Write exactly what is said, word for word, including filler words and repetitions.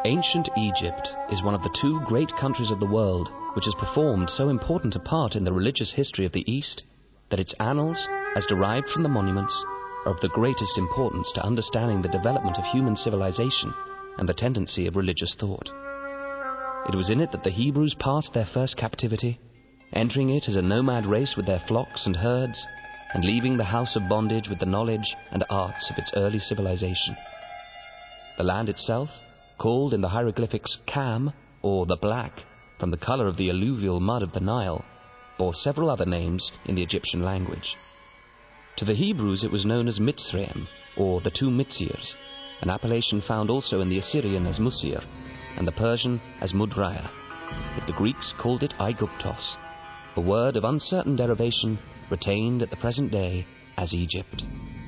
Ancient Egypt is one of the two great countries of the world which has performed so important a part in the religious history of the East that its annals, as derived from the monuments, are of the greatest importance to understanding the development of human civilization and the tendency of religious thought. It was in it that the Hebrews passed their first captivity, entering it as a nomad race with their flocks and herds, and leaving the house of bondage with the knowledge and arts of its early civilization. The land itself, called in the hieroglyphics Cam, or the Black, from the color of the alluvial mud of the Nile, bore several other names in the Egyptian language. To the Hebrews it was known as Mitzrayim, or the two Mitzirs, an appellation found also in the Assyrian as Musir, and the Persian as Mudraya, but the Greeks called it Aiguptos, a word of uncertain derivation retained at the present day as Egypt.